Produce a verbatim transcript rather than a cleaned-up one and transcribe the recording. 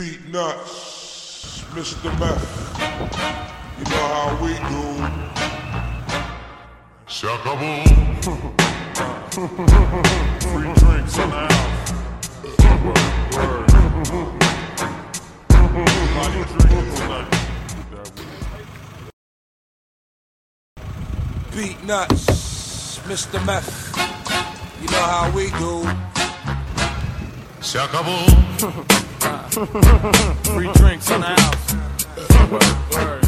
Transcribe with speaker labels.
Speaker 1: Beat nuts, Mister Meth. You know how we do. Shakaboom. Free drinks in the house. Word, word. How you drinking tonight? Beat nuts, Mister Meth. You know how we do. Shakaboom. Free drinks in the house. Word, word.